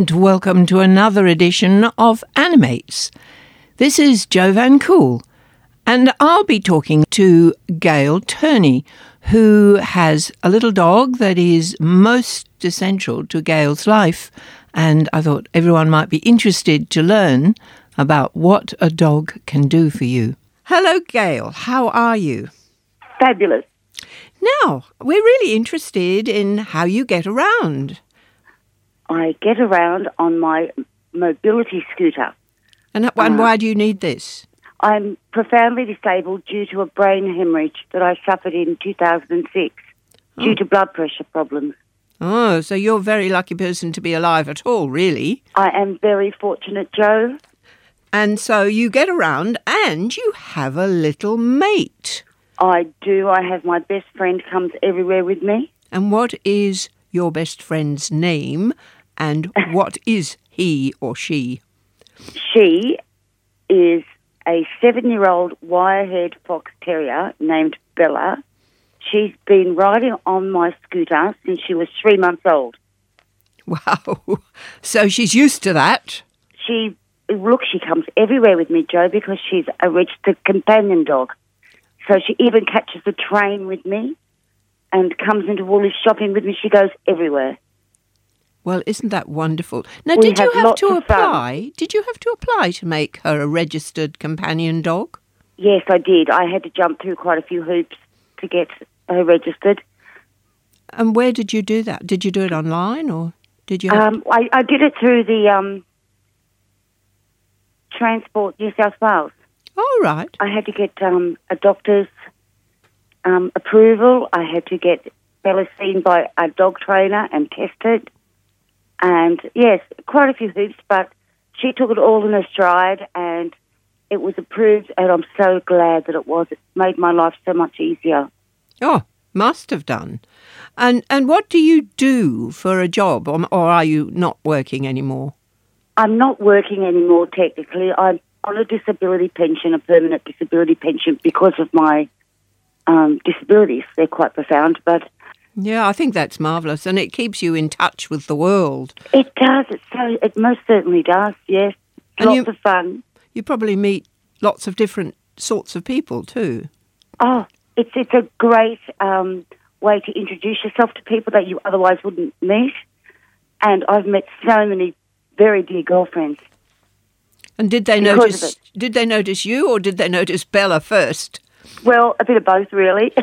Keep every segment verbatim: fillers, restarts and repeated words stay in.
and welcome to another edition of Animates. This is Jo Van Cool, and I'll be talking to Gail Turney, who has a little dog that is most essential to Gail's life, and I thought everyone might be interested to learn about what a dog can do for you. Hello, Gail. How are you? Fabulous. Now, we're really interested in how you get around. I get around on my mobility scooter. And, and why do you need this? I'm profoundly disabled due to a brain hemorrhage that I suffered in two thousand six oh. due to blood pressure problems. Oh, so you're a very lucky person to be alive at all, really. I am very fortunate, Jo. And so you get around and you have a little mate. I do. I have my best friend comes everywhere with me. And what is your best friend's name and what is he or she? She is a seven-year-old wire-haired fox terrier named Bella. She's been riding on my scooter since she was three months old. Wow. So she's used to that. She, look, she comes everywhere with me, Jo, because she's a registered companion dog. So she even catches the train with me and comes into Woolies shopping with me. She goes everywhere. Well, isn't that wonderful? Now, we did you have have to apply? Fun. Did you have to apply to make her a registered companion dog? Yes, I did. I had to jump through quite a few hoops to get her registered. And where did you do that? Did you do it online or did you? Have um, I, I did it through the um, Transport New South Wales. Oh, right. I had to get um, a doctor's um, approval. I had to get Bella seen by a dog trainer and tested. And, yes, quite a few hoops, but she took it all in her stride and it was approved, and I'm so glad that it was. It made my life so much easier. Oh, must have done. And and what do you do for a job, or, or are you not working anymore? I'm not working anymore, technically. I'm on a disability pension, a permanent disability pension, because of my um, disabilities. They're quite profound, but... Yeah, I think that's marvellous, and it keeps you in touch with the world. It does. It, so, it most certainly does, yes. And Lots you, of fun. You probably meet lots of different sorts of people too. Oh, it's, it's a great um, way to introduce yourself to people that you otherwise wouldn't meet. And I've met so many very dear girlfriends. And did they notice? Did they notice you, or did they notice Bella first? Well, a bit of both, really.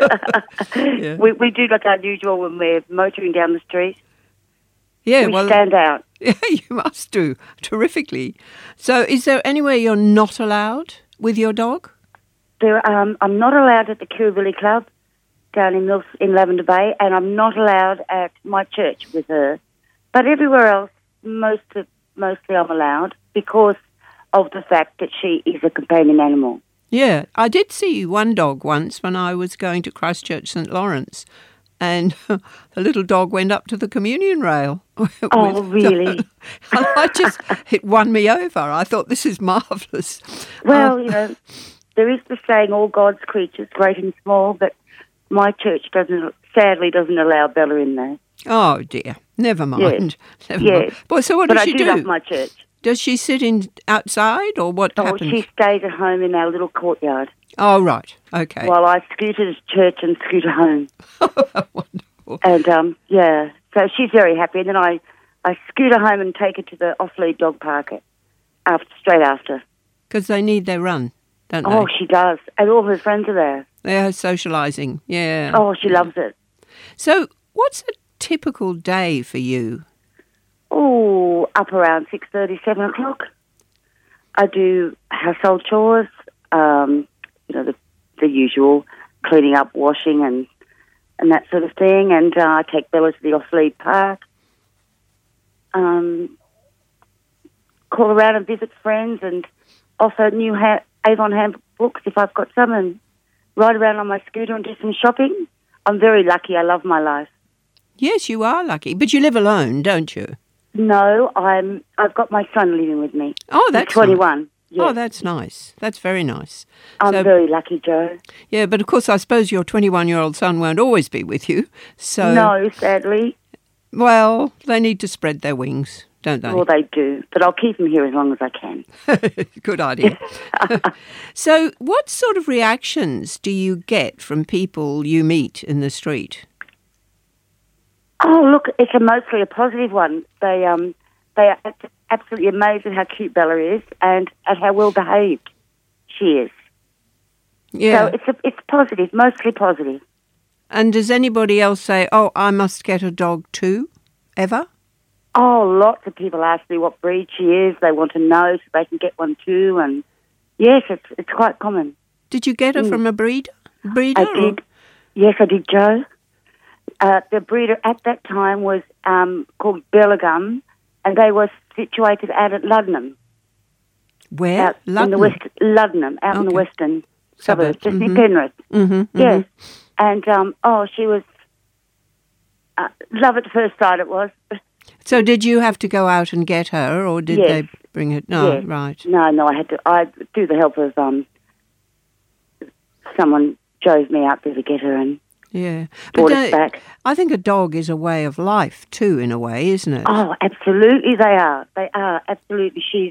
yeah. we we do look unusual when we're motoring down the street. Yeah, we well, stand out. Yeah, you must do terrifically. So, is there anywhere you're not allowed with your dog? There, um, I'm not allowed at the Kirribilli Club down in Mills, in Lavender Bay, and I'm not allowed at my church with her. But everywhere else, most of, mostly I'm allowed because of the fact that she is a companion animal. Yeah, I did see one dog once when I was going to Christchurch St Lawrence, and the little dog went up to the communion rail. Oh, really? I just, it won me over. I thought, this is marvellous. Well, uh, you know, there is the saying, all God's creatures, great and small, but my church doesn't, sadly doesn't allow Bella in there. Oh, dear. Never mind. Yes. Never yes. mind. Boy, so what but does I she do? do? Love my church. Does she sit in outside, or what oh, happens? She stays at home in our little courtyard. Oh, right. Okay. While I scooter to church and scooter home. Wonderful. And, um, yeah, so she's very happy. And then I, I scooter home and take her to the off-lead dog park after, straight after. Because they need their run, don't they? Oh, she does. And all her friends are there. They are socialising, yeah. Oh, she yeah. loves it. So what's a typical day for you? Oh, up around six thirty, seven o'clock. I do household chores, um, you know, the, the usual, cleaning up, washing and and that sort of thing. And uh, I take Bella to the off-lead park, um, call around and visit friends and offer new ha- Avon handbooks if I've got some, and ride around on my scooter and do some shopping. I'm very lucky. I love my life. Yes, you are lucky. But you live alone, don't you? No, I'm. I've got my son living with me. Oh, that's He's twenty-one. Nice. Yes. Oh, that's nice. That's very nice. I'm so, very lucky, Jo. Yeah, but of course, I suppose your twenty-one-year-old son won't always be with you. So no, sadly. Well, they need to spread their wings, don't they? Well, they do, but I'll keep them here as long as I can. Good idea. So what sort of reactions do you get from people you meet in the street? Oh, look, it's a mostly a positive one. They um they are absolutely amazed at how cute Bella is and at how well behaved she is. Yeah. So it's a, it's positive, mostly positive. And does anybody else say, "Oh, I must get a dog too," ever? Oh, lots of people ask me what breed she is. They want to know so they can get one too. And yes, it's it's quite common. Did you get her mm. from a breeder? Breeder? I did. Or? Yes, I did, Joe. Uh, the breeder at that time was um, called Bellingham, and they were situated out at Luddenham. Where? Out in the west, Luddenham, out okay. in the western suburbs, just mm-hmm. near Penrith. Mm-hmm, yes. Mm-hmm. And, um, oh, she was... Uh, love at first sight it was. So did you have to go out and get her, or did yes. they bring her? No, yes. right. No, no, I had to... I, through the help of um, someone drove me out there to get her and... Yeah. Brought but us back. I think a dog is a way of life too, in a way, isn't it? Oh, absolutely they are. They are, absolutely. She's...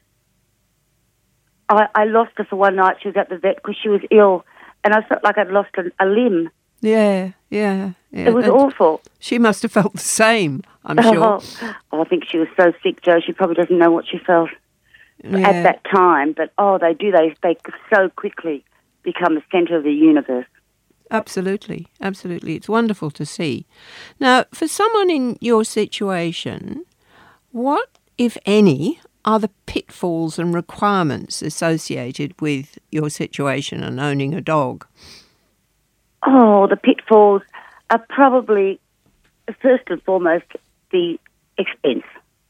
I, I lost her for one night. She was at the vet because she was ill, and I felt like I'd lost a, a limb. Yeah, yeah, yeah. It was and awful. She must have felt the same, I'm oh, sure. Oh, I think she was so sick, Joe, she probably doesn't know what she felt yeah. at that time. But, oh, they do. They, they so quickly become the centre of the universe. Absolutely, absolutely. It's wonderful to see. Now, for someone in your situation, what, if any, are the pitfalls and requirements associated with your situation and owning a dog? Oh, the pitfalls are probably, first and foremost, the expense.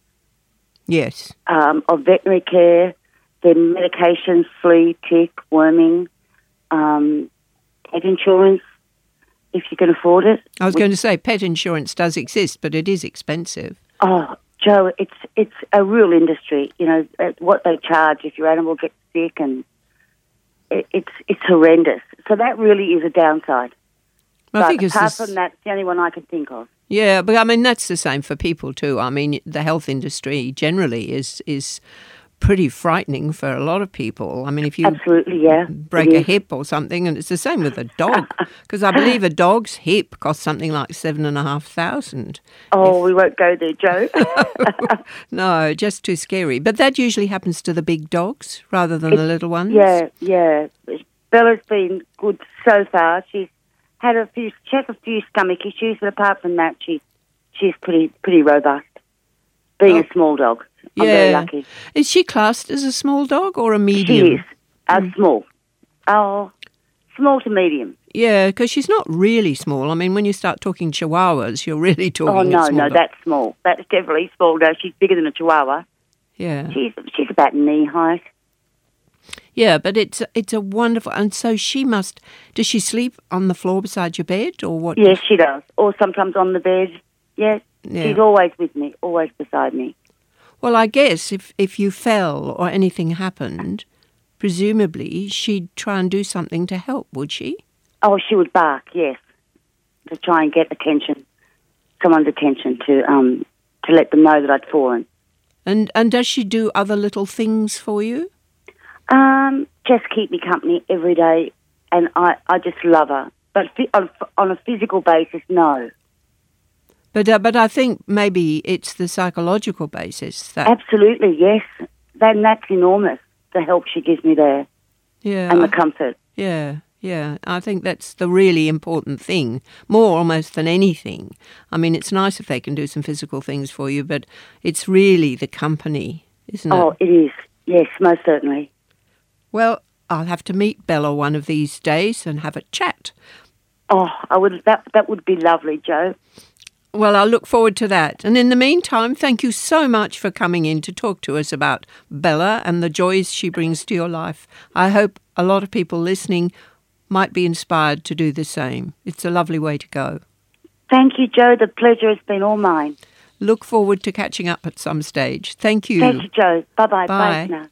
Yes. Um, of veterinary care, the medications, flea, tick, worming, um, pet insurance, if you can afford it. I was going to say pet insurance does exist, but it is expensive. Oh, Joe, it's it's a real industry. You know, what they charge if your animal gets sick, and it, it's it's horrendous. So that really is a downside. I but think it's apart this... from that, it's the only one I can think of. Yeah, but I mean, that's the same for people too. I mean, the health industry generally is is pretty frightening for a lot of people. I mean, if you Absolutely, yeah. break a hip or something, and it's the same with a dog, because I believe a dog's hip costs something like seven and a half thousand. Oh, if... we won't go there, Joe. No, just too scary. But that usually happens to the big dogs rather than it's, the little ones. Yeah, yeah. Bella's been good so far. She's had a few, she has a few stomach issues, but apart from that, she's she's pretty pretty robust. Being oh. a small dog. I'm yeah. very lucky. Is she classed as a small dog or a medium? She is. A mm. small. Oh, small to medium. Yeah, because she's not really small. I mean, when you start talking chihuahuas, you're really talking Oh, no, small no, dog. that's small. That's definitely small. No, she's bigger than a chihuahua. Yeah. She's she's about knee height. Yeah, but it's it's a wonderful... And so she must... Does she sleep on the floor beside your bed or what? Yes, she does. Or sometimes on the bed. Yes. Yeah. She's always with me, always beside me. Well, I guess if, if you fell or anything happened, presumably she'd try and do something to help, would she? Oh, she would bark, yes, to try and get attention, someone's attention, to um to let them know that I'd fallen. And and does she do other little things for you? Um, just keep me company every day, and I, I just love her. But on, on a physical basis, no. But uh, but I think maybe it's the psychological basis that... Absolutely, yes. Then that's enormous, the help she gives me there. Yeah. And the I, comfort. Yeah, yeah. I think that's the really important thing, more almost than anything. I mean, it's nice if they can do some physical things for you, but it's really the company, isn't it? Oh, it is. Yes, most certainly. Well, I'll have to meet Bella one of these days and have a chat. Oh, I would. That that would be lovely, Joe. Well, I look forward to that. And in the meantime, thank you so much for coming in to talk to us about Bella and the joys she brings to your life. I hope a lot of people listening might be inspired to do the same. It's a lovely way to go. Thank you, Joe. The pleasure has been all mine. Look forward to catching up at some stage. Thank you. Thank you, Joe. Bye-bye. Bye. Bye now.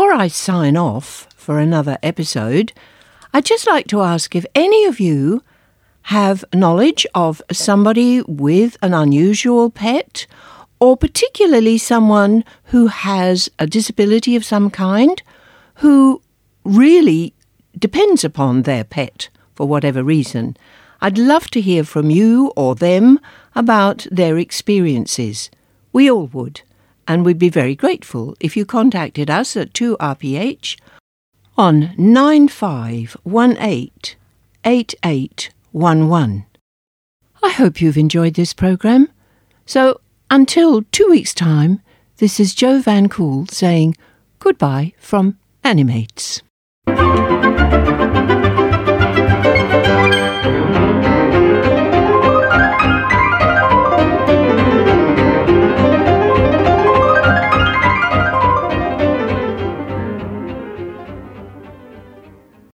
before I sign off for another episode, I'd just like to ask if any of you have knowledge of somebody with an unusual pet, or particularly someone who has a disability of some kind, who really depends upon their pet for whatever reason. I'd love to hear from you or them about their experiences. We all would, and we'd be very grateful if you contacted us at two R P H on nine five one eight, eight eight one one. I hope you've enjoyed this programme. So until two weeks' time, this is Jo Van Cool saying goodbye from Animates.